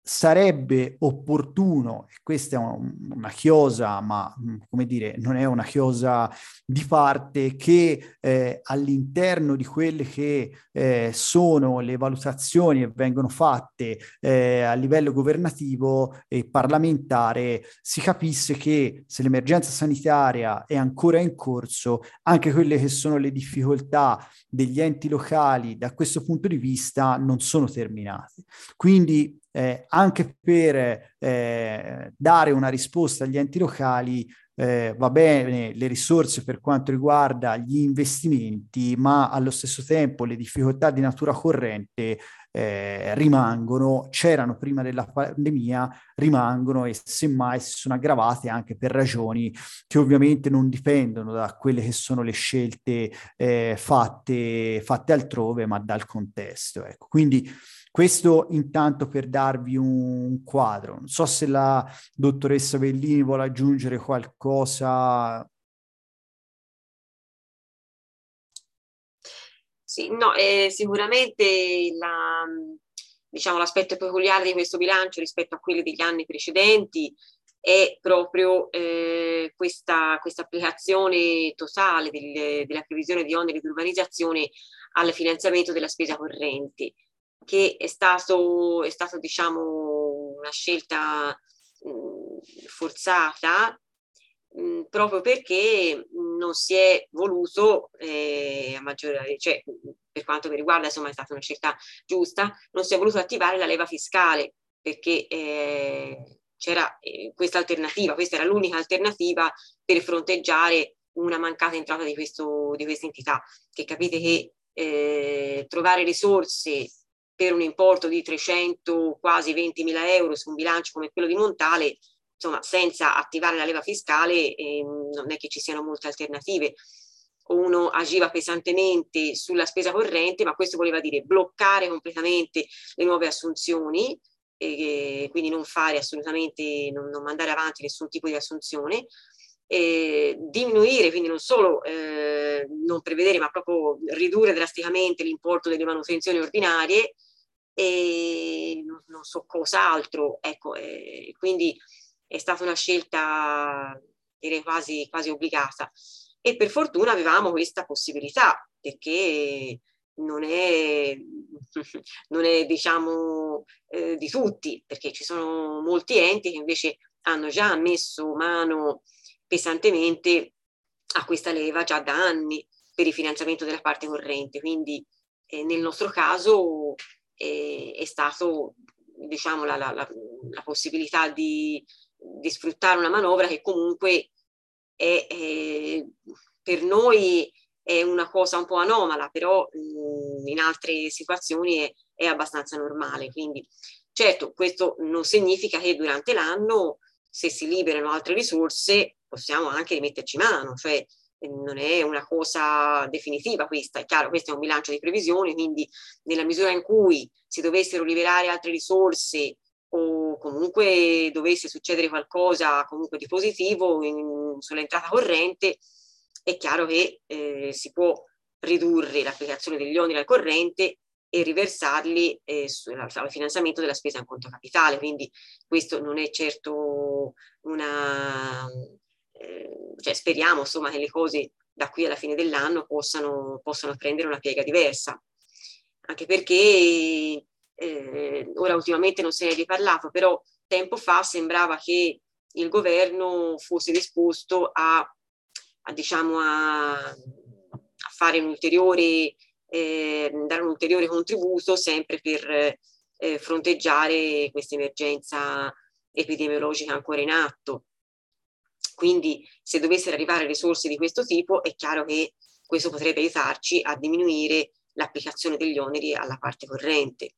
sarebbe opportuno, e questa è una chiosa, ma come dire, non è una chiosa di parte, che all'interno di quelle che sono le valutazioni che vengono fatte a livello governativo e parlamentare si capisse che se l'emergenza sanitaria è ancora in corso, anche quelle che sono le difficoltà degli enti locali da questo punto di vista non sono terminate. Quindi anche per dare una risposta agli enti locali va bene le risorse per quanto riguarda gli investimenti, ma allo stesso tempo le difficoltà di natura corrente rimangono, c'erano prima della pandemia, rimangono e semmai si sono aggravate anche per ragioni che ovviamente non dipendono da quelle che sono le scelte fatte altrove, ma dal contesto. Ecco. Quindi questo intanto per darvi un quadro. Non so se la dottoressa Bellini vuole aggiungere qualcosa. Sì, no, sicuramente diciamo, l'aspetto peculiare di questo bilancio rispetto a quelli degli anni precedenti è proprio questa applicazione totale della previsione di oneri di urbanizzazione al finanziamento della spesa corrente, che è stato diciamo, una scelta forzata, proprio perché non si è voluto, cioè, per quanto mi riguarda, insomma, è stata una scelta giusta, non si è voluto attivare la leva fiscale, perché c'era questa alternativa, questa era l'unica alternativa per fronteggiare una mancata entrata di questa entità, che capite che trovare risorse per un importo di 300, quasi 20.000 euro su un bilancio come quello di Montale, insomma, senza attivare la leva fiscale non è che ci siano molte alternative. Uno agiva pesantemente sulla spesa corrente, ma questo voleva dire bloccare completamente le nuove assunzioni, quindi non fare assolutamente, non mandare avanti nessun tipo di assunzione, diminuire, quindi non solo non prevedere, ma proprio ridurre drasticamente l'importo delle manutenzioni ordinarie e non so cos'altro, ecco, quindi è stata una scelta, direi quasi obbligata, e per fortuna avevamo questa possibilità, perché non è diciamo di tutti, perché ci sono molti enti che invece hanno già messo mano pesantemente a questa leva già da anni per il finanziamento della parte corrente, quindi nel nostro caso è stato, diciamo, la possibilità di sfruttare una manovra che comunque per noi è una cosa un po' anomala, però in altre situazioni è abbastanza normale. Quindi certo, questo non significa che durante l'anno, se si liberano altre risorse, possiamo anche rimetterci mano, cioè non è una cosa definitiva questa. È chiaro, questo è un bilancio di previsione, quindi nella misura in cui si dovessero liberare altre risorse o comunque dovesse succedere qualcosa comunque di positivo sull'entrata corrente, è chiaro che si può ridurre l'applicazione degli oneri al corrente e riversarli al finanziamento della spesa in conto capitale. Quindi questo non è certo una... cioè speriamo insomma che le cose da qui alla fine dell'anno possano prendere una piega diversa, anche perché ora ultimamente non se ne è riparlato, però tempo fa sembrava che il governo fosse disposto a fare un ulteriore, dare un ulteriore contributo sempre per fronteggiare questa emergenza epidemiologica ancora in atto. Quindi se dovessero arrivare risorse di questo tipo, è chiaro che questo potrebbe aiutarci a diminuire l'applicazione degli oneri alla parte corrente.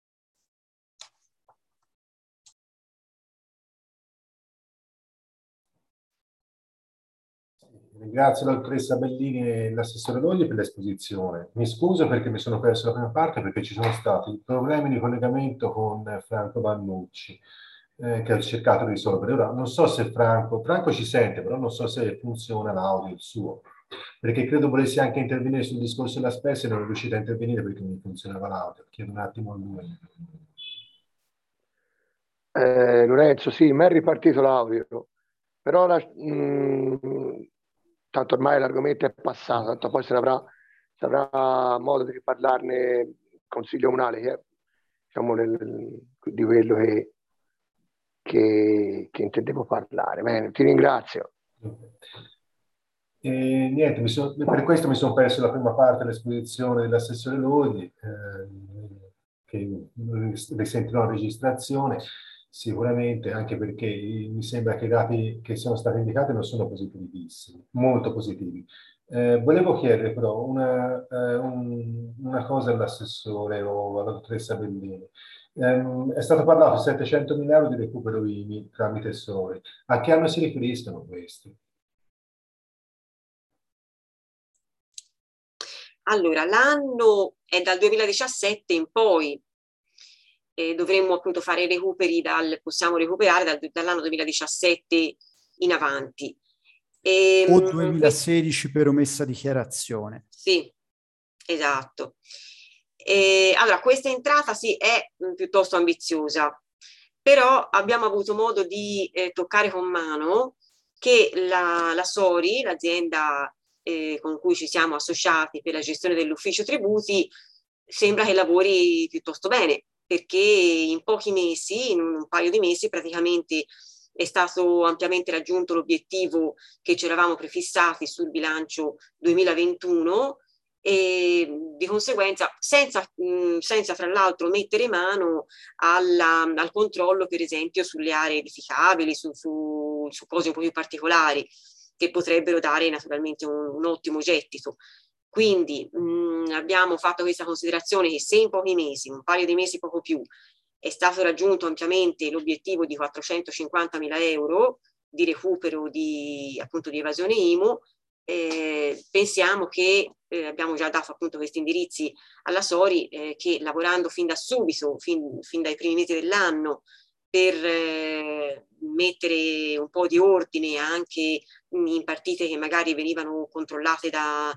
Ringrazio la dottoressa Bellini e l'assessore Dogli per l'esposizione. Mi scuso perché mi sono perso la prima parte, perché ci sono stati problemi di collegamento con Franco Vannucci, che ho cercato di risolvere. Ora non so se Franco ci sente, però non so se funziona l'audio il suo, perché credo volessi anche intervenire sul discorso della spesa e non è riuscito a intervenire perché non funzionava l'audio. Chiedo un attimo a lui. Lorenzo, sì, mi è ripartito l'audio, però tanto ormai l'argomento è passato, tanto poi si avrà modo di riparlarne in Consiglio Comunale, che è, diciamo, di quello che intendevo parlare. Bene, ti ringrazio. E niente, per questo mi sono perso la prima parte dell'esposizione dell'assessore Lodi, che risentirò la registrazione sicuramente, anche perché mi sembra che i dati che sono stati indicati non sono positivissimi, molto positivi. Volevo chiedere però una cosa all'assessore o alla dottoressa Bellini. È stato parlato di 700.000 euro di recupero IMI tramite SORE. A che anno si riferiscono questi? Allora, l'anno è dal 2017 in poi, dovremmo appunto fare i recuperi, possiamo recuperare dall'anno 2017 in avanti. O 2016 per omessa dichiarazione. Sì, esatto. Allora, questa entrata sì è piuttosto ambiziosa, però abbiamo avuto modo di toccare con mano che la Sori, l'azienda con cui ci siamo associati per la gestione dell'ufficio tributi, sembra che lavori piuttosto bene, perché in pochi mesi, in un paio di mesi, praticamente è stato ampiamente raggiunto l'obiettivo che ci eravamo prefissati sul bilancio 2021 e di conseguenza senza tra l'altro mettere mano al controllo, per esempio, sulle aree edificabili, su cose un po' più particolari che potrebbero dare naturalmente un ottimo gettito. Quindi abbiamo fatto questa considerazione che se in pochi mesi, un paio di mesi poco più, è stato raggiunto ampiamente l'obiettivo di 450.000 euro di recupero appunto di evasione IMU, pensiamo che abbiamo già dato appunto questi indirizzi alla Sori, che lavorando fin da subito, fin dai primi mesi dell'anno, per mettere un po' di ordine anche in partite che magari non venivano controllate da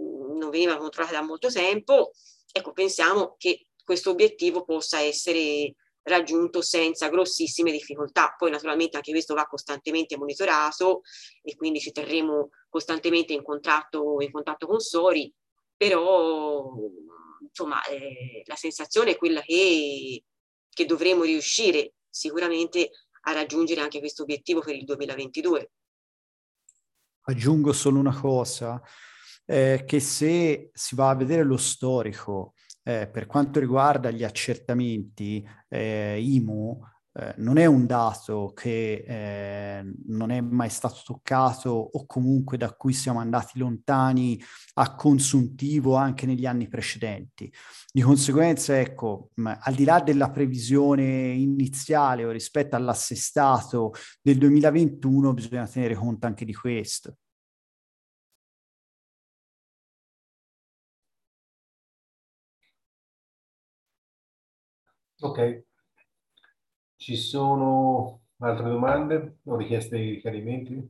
molto tempo, ecco, pensiamo che questo obiettivo possa essere raggiunto senza grossissime difficoltà. Poi naturalmente anche questo va costantemente monitorato e quindi ci terremo costantemente in contatto con Sori, però insomma la sensazione è quella che dovremo riuscire sicuramente a raggiungere anche questo obiettivo per il 2022. Aggiungo solo una cosa, che se si va a vedere lo storico per quanto riguarda gli accertamenti IMU, non è un dato che non è mai stato toccato o comunque da cui siamo andati lontani a consuntivo anche negli anni precedenti. Di conseguenza, ecco, al di là della previsione iniziale o rispetto all'assestato del 2021, bisogna tenere conto anche di questo. Ok, ci sono altre domande o richieste di chiarimenti?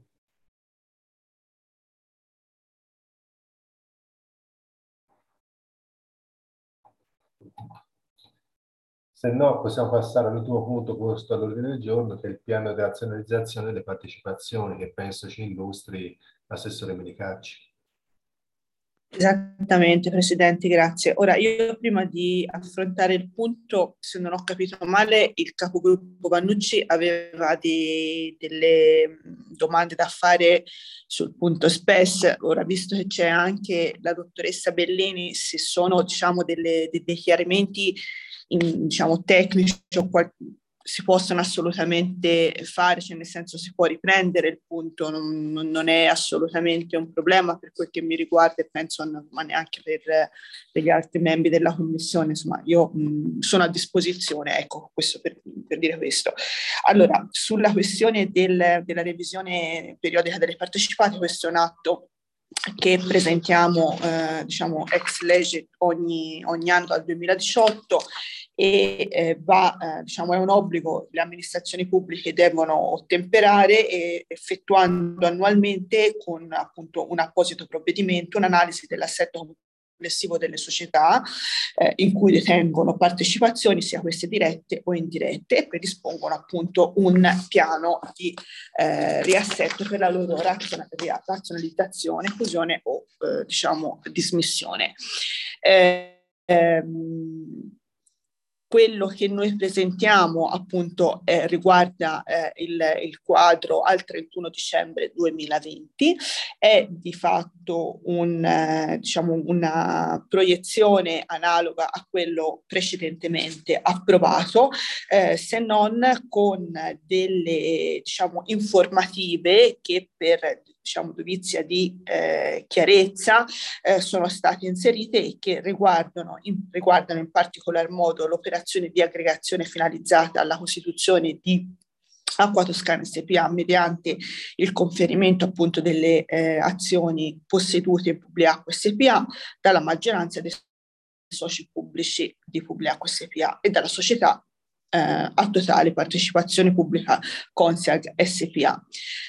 Se no, possiamo passare all'ultimo punto posto all'ordine del giorno, che è il piano di razionalizzazione delle partecipazioni, che penso ci illustri l'assessore Menicacci. Esattamente, Presidente, grazie. Ora, io prima di affrontare il punto, se non ho capito male, il capogruppo Vannucci aveva delle domande da fare sul punto SPES. Ora, visto che c'è anche la dottoressa Bellini, se sono, diciamo, dei chiarimenti, diciamo, tecnici o si possono assolutamente fare, cioè nel senso si può riprendere il punto, non è assolutamente un problema per quel che mi riguarda e penso ma neanche per gli altri membri della commissione, insomma io sono a disposizione, ecco, questo per dire questo. Allora, sulla questione della revisione periodica delle partecipate, questo è un atto che presentiamo diciamo ex legge ogni anno dal 2018 e diciamo, è un obbligo che le amministrazioni pubbliche devono ottemperare effettuando annualmente con appunto un apposito provvedimento un'analisi dell'assetto complessivo delle società in cui detengono partecipazioni, sia queste dirette o indirette, e predispongono appunto un piano di riassetto per la loro razionalizzazione, fusione o diciamo dismissione. Quello che noi presentiamo appunto riguarda il quadro al 31 dicembre 2020, è di fatto diciamo una proiezione analoga a quello precedentemente approvato, se non con delle diciamo informative che per diciamo dovizia di chiarezza sono state inserite e che riguardano in particolar modo l'operazione di aggregazione finalizzata alla costituzione di Acqua Toscana SpA mediante il conferimento appunto delle azioni possedute in Publiacqua SpA dalla maggioranza dei soci pubblici di Publiacqua SpA e dalla società a totale partecipazione pubblica Consiag SpA.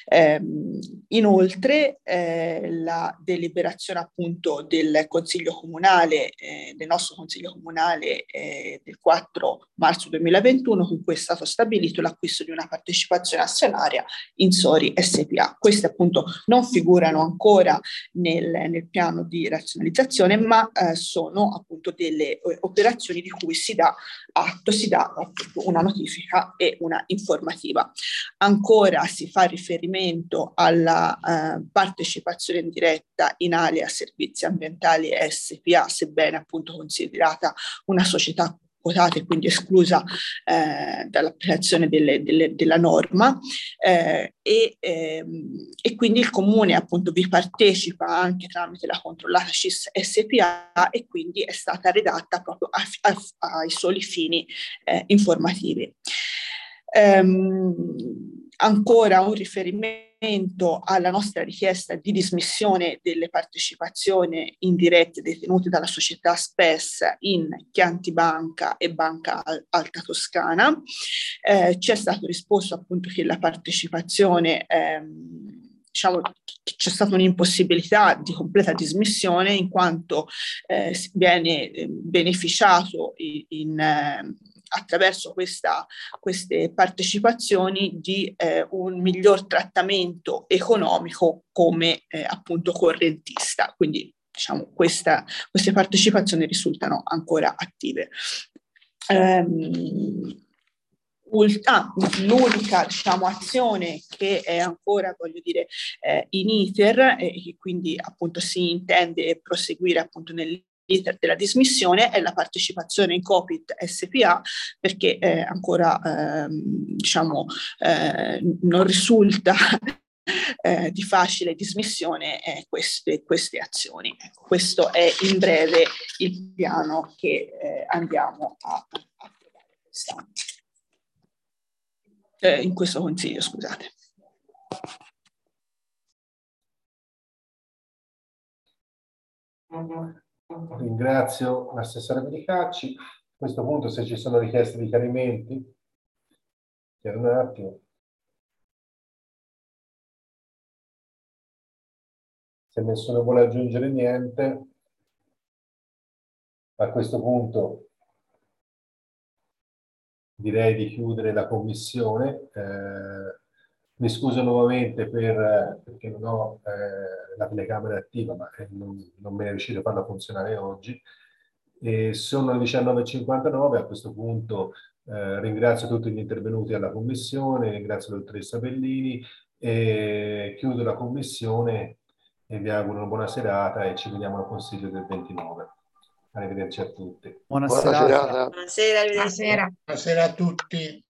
Inoltre la deliberazione appunto del Consiglio Comunale, del nostro Consiglio Comunale del 4 marzo 2021, con cui è stato stabilito l'acquisto di una partecipazione azionaria in Sori SpA. Queste appunto non figurano ancora nel piano di razionalizzazione, ma sono appunto delle operazioni di cui si dà atto, si dà una notifica e una informativa. Ancora si fa riferimento alla partecipazione diretta in Alea Servizi Ambientali SpA, sebbene appunto considerata una società quotata e quindi esclusa dall'applicazione della norma, e quindi il Comune appunto vi partecipa anche tramite la controllata CIS SpA e quindi è stata redatta proprio ai soli fini informativi. Ancora un riferimento alla nostra richiesta di dismissione delle partecipazioni indirette detenute dalla società SPES in Chianti Banca e Banca Alta Toscana. Ci è stato risposto appunto che la partecipazione diciamo c'è stata un'impossibilità di completa dismissione in quanto viene beneficiato attraverso queste partecipazioni di un miglior trattamento economico come appunto correntista. Quindi diciamo queste partecipazioni risultano ancora attive. L'unica diciamo azione che è ancora voglio dire in iter e che quindi appunto si intende proseguire appunto nell'iter della dismissione è la partecipazione in Copit SpA, perché ancora diciamo non risulta di facile dismissione queste azioni. Ecco, questo è in breve il piano che andiamo a approvare quest'anno. In questo consiglio, scusate. Ringrazio l'assessore Medicacci. A questo punto, se ci sono richieste di chiarimenti, chiedo un attimo. Se nessuno vuole aggiungere niente, a questo punto direi di chiudere la commissione. Mi scuso nuovamente perché non ho la telecamera attiva, ma non me ne riuscito a farla funzionare oggi. E sono le 19:59. A questo punto ringrazio tutti gli intervenuti alla commissione, ringrazio la dottoressa Bellini e chiudo la commissione e vi auguro una buona serata e ci vediamo al Consiglio del 29. Arrivederci a tutti. Buona serata. Buonasera. Buonasera. Buonasera a tutti.